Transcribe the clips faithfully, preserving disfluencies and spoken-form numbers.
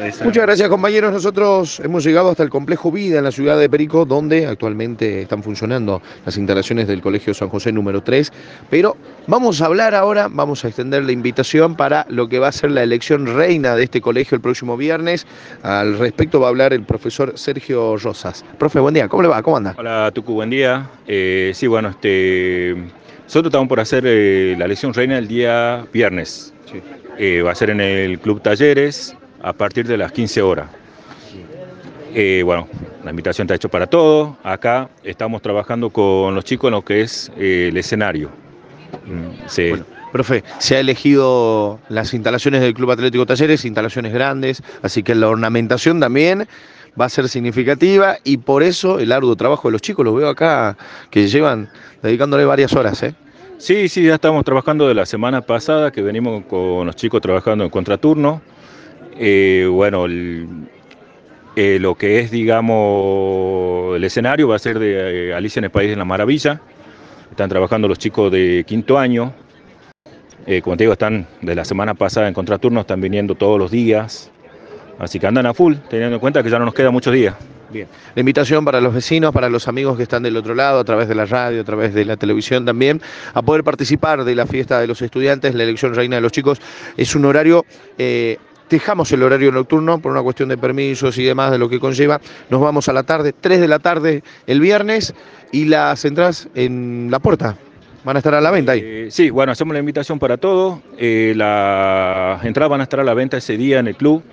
Muchas gracias, compañeros. Nosotros hemos llegado hasta el complejo Vida en la ciudad de Perico, donde actualmente están funcionando las instalaciones del Colegio San José número tres. Pero vamos a hablar ahora, vamos a extender la invitación para lo que va a ser la elección reina de este colegio el próximo viernes. Al respecto va a hablar el profesor Sergio Rosas. Profe, buen día. ¿Cómo le va? ¿Cómo anda? Hola, Tucu, buen día. Eh, sí, bueno, este, nosotros estamos por hacer eh, la elección reina el día viernes. Sí. Eh, va a ser en el Club Talleres a partir de las quince horas. Eh, bueno, la invitación está hecha para todos. Acá estamos trabajando con los chicos en lo que es eh, el escenario. Mm, sí. Bueno, profe, se ha elegido las instalaciones del Club Atlético Talleres, instalaciones grandes, así que la ornamentación también va a ser significativa y por eso el arduo trabajo de los chicos, los veo acá que llevan dedicándole varias horas, ¿eh? Sí, sí, ya estamos trabajando de la semana pasada, que venimos con los chicos trabajando en contraturno. Eh, bueno, el, eh, lo que es, digamos, el escenario va a ser de eh, Alicia en el País de la Maravilla. Están trabajando los chicos de quinto año. Eh, como te digo, están de la semana pasada en contraturno, están viniendo todos los días. Así que andan a full, teniendo en cuenta que ya no nos quedan muchos días. Bien. La invitación para los vecinos, para los amigos que están del otro lado, a través de la radio, a través de la televisión también, a poder participar de la fiesta de los estudiantes, la elección reina de los chicos. Es un horario, eh, dejamos el horario nocturno por una cuestión de permisos y demás, de lo que conlleva. Nos vamos a la tarde, tres de la tarde el viernes, y las entradas en la puerta van a estar a la venta ahí. Eh, sí, bueno, hacemos la invitación para todos. Eh, las entradas van a estar a la venta ese día en el club.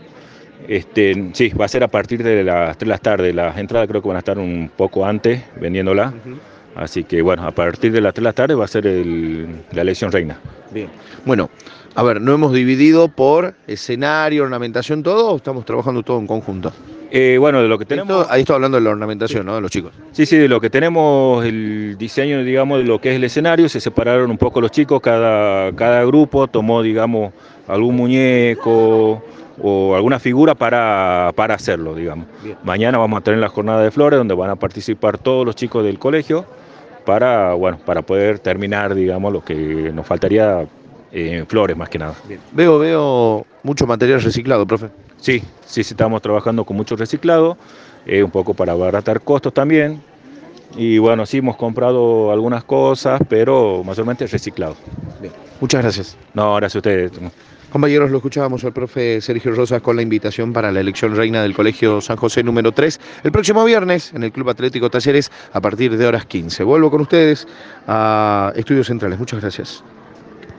Este, sí, va a ser a partir de las tres de la tarde. Las entradas creo que van a estar un poco antes vendiéndolas. Uh-huh. Así que bueno, a partir de las tres de la tarde va a ser el, la elección reina. Bien. Bueno, a ver, ¿no hemos dividido por escenario, ornamentación, todo o estamos trabajando todo en conjunto? Eh, bueno, de lo que tenemos... Esto, ahí estoy hablando de la ornamentación, sí, ¿no? De los chicos. Sí, sí, de lo que tenemos, el diseño, digamos, de lo que es el escenario, se separaron un poco los chicos, cada, cada grupo tomó, digamos, algún muñeco o alguna figura para, para hacerlo, digamos. Bien. Mañana vamos a tener la jornada de flores donde van a participar todos los chicos del colegio para, bueno, para poder terminar, digamos, lo que nos faltaría en flores más que nada. Bien. Veo, veo mucho material reciclado, profe. Sí, sí, sí, estamos trabajando con mucho reciclado, eh, un poco para abaratar costos también. Y bueno, sí hemos comprado algunas cosas, pero mayormente reciclado. Bien. Muchas gracias. No, gracias a ustedes. Compañeros, lo escuchábamos al profe Sergio Rosas con la invitación para la elección reina del Colegio San José número tres el próximo viernes en el Club Atlético Talleres a partir de horas quince. Vuelvo con ustedes a Estudios Centrales. Muchas gracias.